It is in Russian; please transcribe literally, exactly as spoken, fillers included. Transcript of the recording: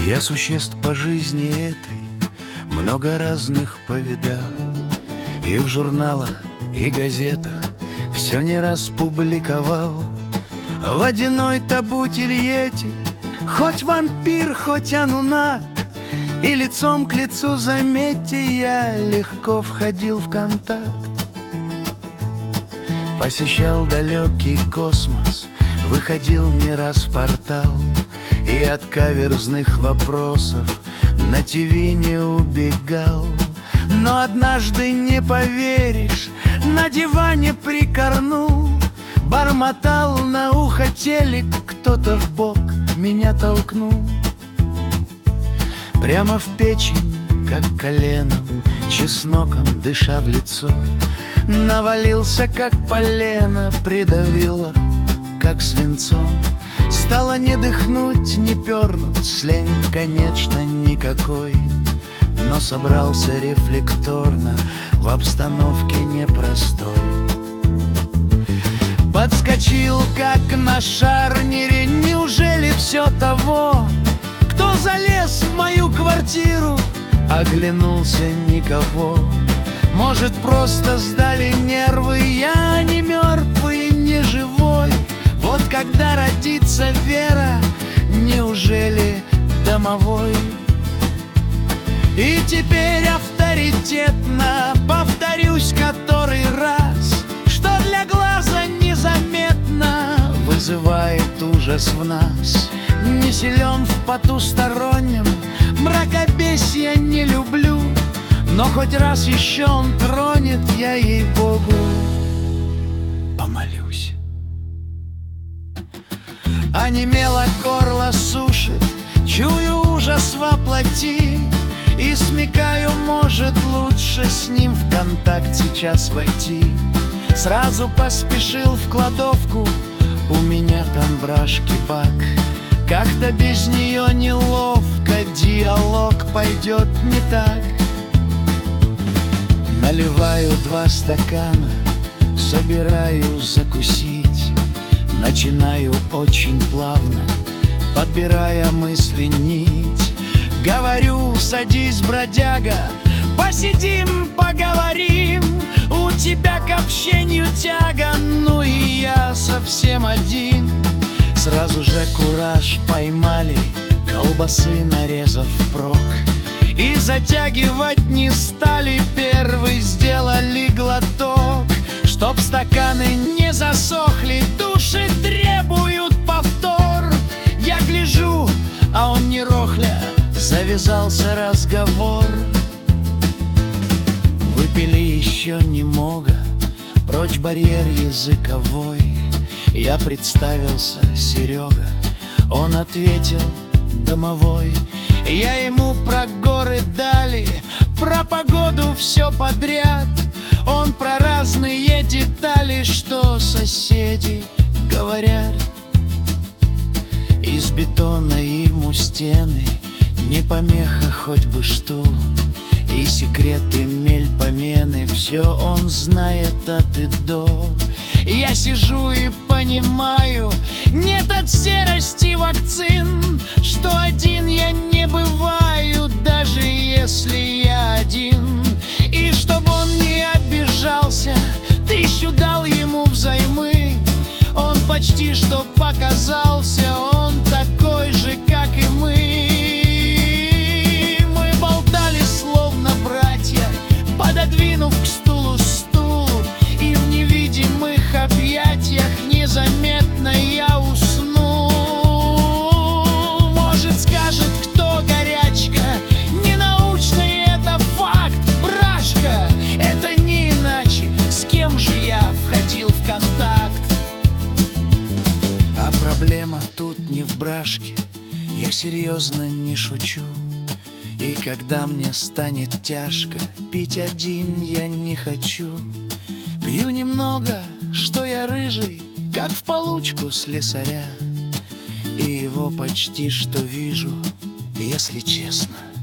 Я существ по жизни этой много разных повидал, и в журналах, и газетах все не раз публиковал. Водяной табутильете, хоть вампир, хоть анунат, и лицом к лицу, заметьте, я легко входил в контакт. Посещал далекий космос, выходил не раз в портал, и от каверзных вопросов на ТВ не убегал. Но однажды, не поверишь, на диване прикорнул, бормотал на ухо телек, кто-то в бок меня толкнул. Прямо в печень, как коленом, чесноком дыша в лицо, навалился, как полено, придавило, как свинцом. Стало не дыхнуть, не пернуть, лень, конечно, никакой. Но собрался рефлекторно в обстановке непростой. Подскочил, как на шарнире, неужели все того, кто залез в мою квартиру? Оглянулся, никого. Может, просто сдали нервы, я не мертвый, не живой. Вот когда родится вера, неужели домовой? И теперь авторитетно повторюсь который раз, что для глаза незаметно вызывает ужас в нас. Не силен в потустороннем, мракобесия не люблю, но хоть раз еще он тронет, я ей-богу помолюсь. Онемело горло сушит, чую ужас воплоти, и смекаю, может, лучше с ним в контакт сейчас войти. Сразу поспешил в кладовку, у меня там брашки бак. Как-то без нее неловко, диалог пойдет не так. Наливаю два стакана, собираю закусить. Начинаю очень плавно, подбирая мысли нить. Говорю: садись, бродяга, посидим, поговорим. У тебя к общению тяга, ну и я совсем один. Сразу же кураж поймали, колбасы нарезав впрок. И затягивать не стали, первый сделали глоток. Чтоб стаканы не засохли, души требуют повтор. Я гляжу, а он не рохля, завязался разговор. Выпили еще немного, прочь барьер языковой. Я представился: Серега. Он ответил: домовой. Я ему про горы дали, про погоду все подряд. Он про разные детали, что соседи говорят. Из бетона ему стены, не помеха, хоть бы что. И секреты мельпомены, все он знает от и до. Я сижу и понимаю, нет от серости вакцин, что один я не бываю, даже если я один. И чтобы он не обижался, тысячу дал ему взаймы. Он почти что показался, он такой же, как и мы. Мы болтали словно братья, пододвинув к стулу стул, и в невидимых объятиях незаметно я усну. Может, скажет кто: горячка, ненаучный это факт, брашка. Это не иначе, с кем же я входил в контакт. А проблема тут не в брашке, я серьезно не шучу. И когда мне станет тяжко, пить один я не хочу. Пью немного, что я рыжий, как в получку слесаря, и его почти что вижу, если честно.